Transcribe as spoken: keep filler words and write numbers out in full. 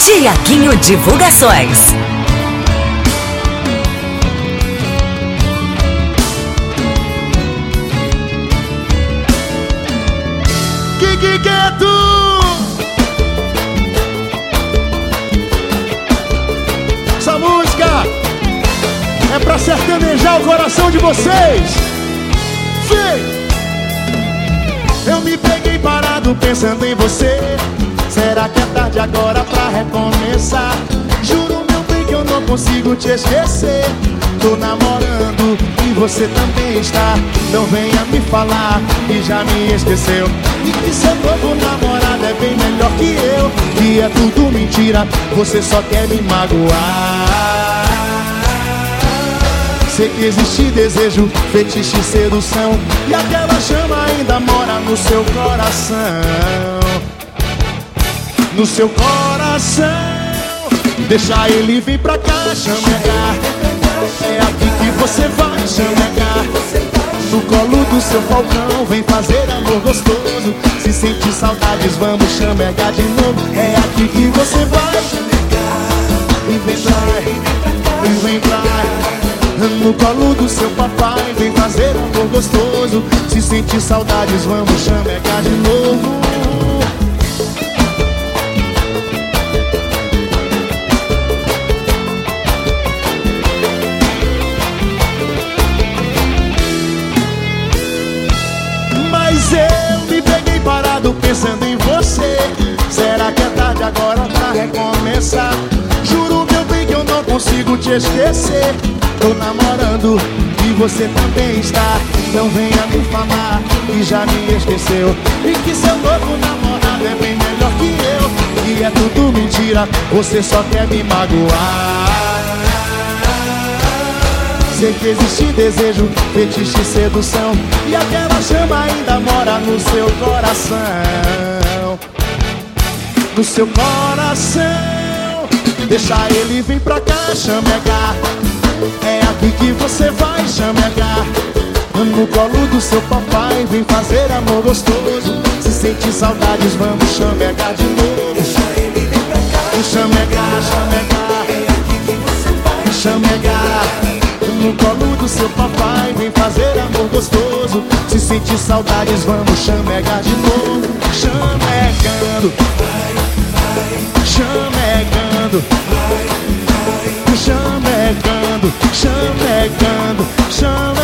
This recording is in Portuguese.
Tiaguinho Divulgações. Kiki Quieto! Essa música é pra sertanejar o coração de vocês. Vem! Eu me peguei parado pensando em você. Será que é tarde agora pra recomeçar? Juro, meu bem, que eu não consigo te esquecer. Tô namorando e você também está. Não venha me falar que já me esqueceu e que seu novo namorado é bem melhor que eu. Que é tudo mentira, você só quer me magoar. Sei que existe desejo, fetiche, sedução, e aquela chama ainda mora no seu coração. No seu coração. Deixa ele vir pra cá, chamegar. É aqui que você vai chamegar. No colo do seu falcão, vem fazer amor gostoso. Se sentir saudades, vamos chamegar de novo. É aqui que você vai chamegar. E vem pra, e vem pra. No colo do seu papai, vem fazer amor gostoso. Se sentir saudades, vamos chamegar de novo. Mas eu me peguei parado pensando em você. Será que é tarde agora pra recomeçar? Juro, meu bem, que eu não consigo te esquecer. Tô namorando e você também está. Não venha me falar que já me esqueceu e que seu novo namorado é bem melhor que eu. E é tudo mentira, você só quer me magoar. Sei que existe desejo, fetiche, sedução, e aquela chama ainda mora no seu coração. No seu coração. Deixa ele vir pra cá, chamegar. É aqui que você vai chamegar. No colo do seu papai, vem fazer amor gostoso. Se sentir saudades, vamos chamegar de novo. Deixa ele vir pra cá, chamegar, chamegar. é aqui que você vai chamegar. No colo do seu papai, vem fazer amor gostoso. Se sentir saudades, vamos chamegar de novo. Chamegando, chamegando, chamegando, chamegando, chamegando.